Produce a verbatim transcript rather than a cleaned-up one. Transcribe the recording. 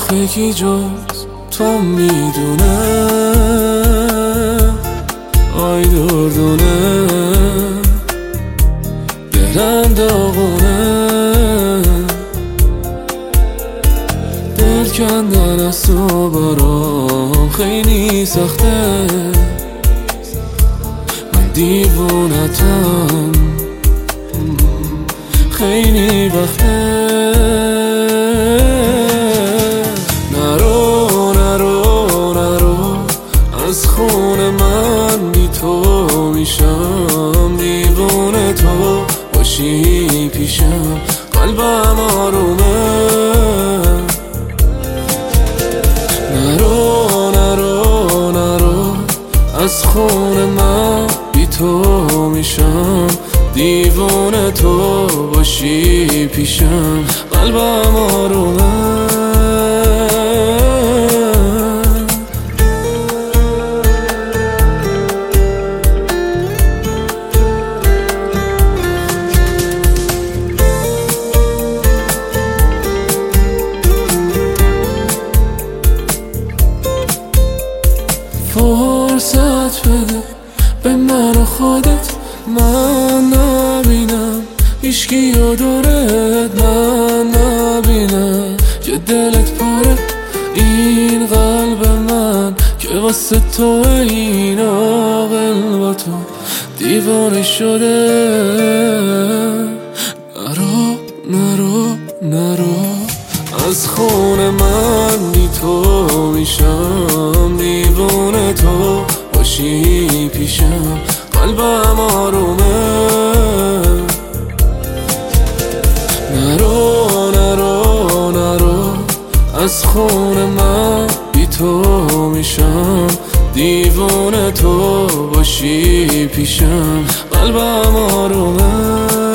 آخه کی جز تو میدونه، آی دردونه دلم داغونه، دل کندن از تو برام خیلی سخته، من دیوونتم خیلی وقته. نرو نرو نرو از خونه، من بی تو میشم دیوونه، تو باشی پیشم قلبم آرومه. نرو نرو نرو از خونه، من بی تو میشم دیوونه، تو باشی پیشم قلبم آرومه. فرصت بده به من و خودت، من نبینم هیچکی و دورت، من نبینم که دلت پره این قلب من که واسه تو این عاقل با تو دیوانه شده. نرو نرو نرو از خونه، من بی تو میشم دیوونه، تو باشی پیشم قلبم آرومه. نرو نرو نرو از خونه، من بی تو میشم دیوونه، تو باشی پیشم قلبم آرومه.